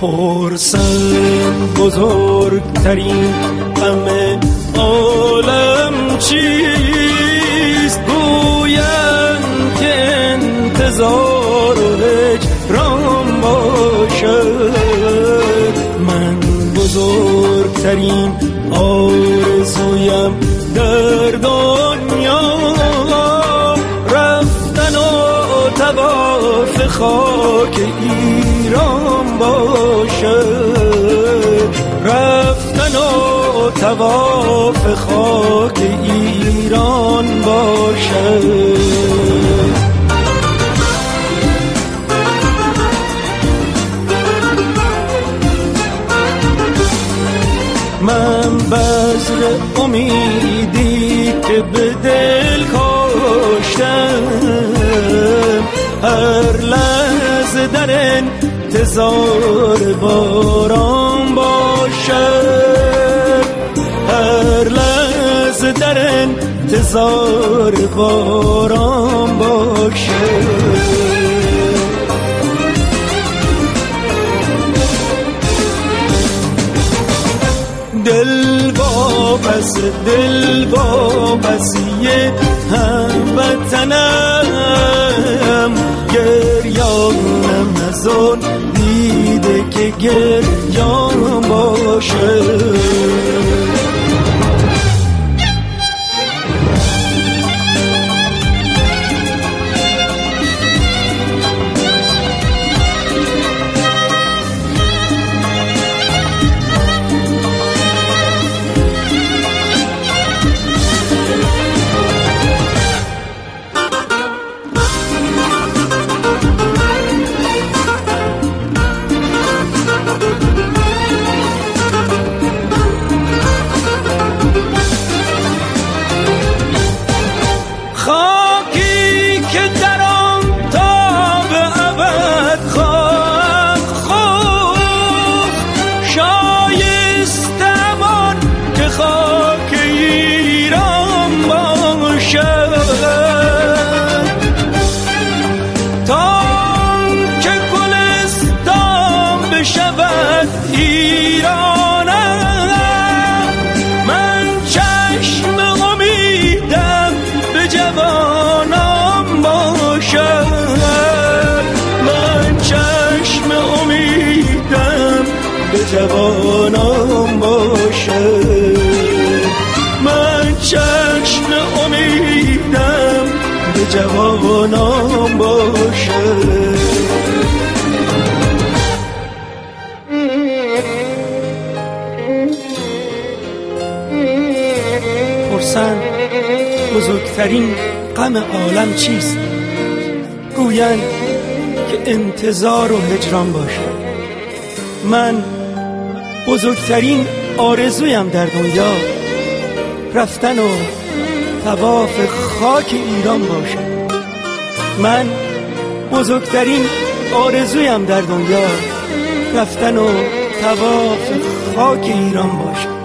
پرسن بزرگترین غم عالم چیست؟ گویند که انتظار و هجران باشد. من بزرگترین آرزویم در دنیا رفتن و طواف خاک ایران باشد. رفتن و طواف خاک ایران باشد. من بذر امیدی که به دل کاشتم هر لحظه در انتظار باران باشد. هر لحظه در انتظار باران باشد. دل واپسی هموطنم گریانم از اون دیده که گریان باشه. خاکی که در آن تا به ابد خواهم خفت شایسته امان که خاک ایران باشد. تا که گلستان بشود ایرانم من چشم امیدم به جوانم باشد. من چشم امیدم به جوانم باشد. من چشم امیدم به جوانم باشد. پرسن بزرگترین غم عالم چیست؟ گویند که انتظار و هجران باشد. من بزرگترین آرزویم در دنیا رفتن و طواف خاک ایران باشد. من بزرگترین آرزویم در دنیا رفتن و طواف خاک ایران باشد.